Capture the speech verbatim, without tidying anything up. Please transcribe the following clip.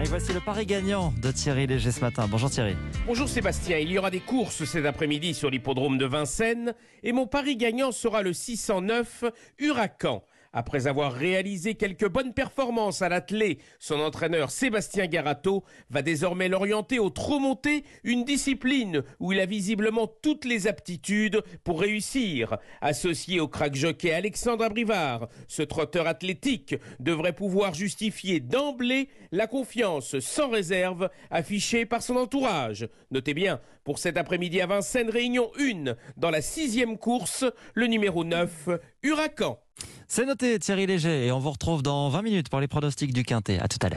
et voici le pari gagnant de Thierry Léger ce matin. Bonjour Thierry. Bonjour Sébastien, il y aura des courses cet après-midi sur l'hippodrome de Vincennes et mon pari gagnant sera le six cent neuf Huracan. Après avoir réalisé quelques bonnes performances à l'attelé, son entraîneur Sébastien Garato va désormais l'orienter au trot monté, une discipline où il a visiblement toutes les aptitudes pour réussir. Associé au crack jockey Alexandre Abrivard, ce trotteur athlétique devrait pouvoir justifier d'emblée la confiance sans réserve affichée par son entourage. Notez bien, pour cet après-midi à Vincennes, réunion un, dans la sixième course, le numéro neuf, Huracan. C'est noté Thierry Léger et on vous retrouve dans vingt minutes pour les pronostics du Quintet. À tout à l'heure.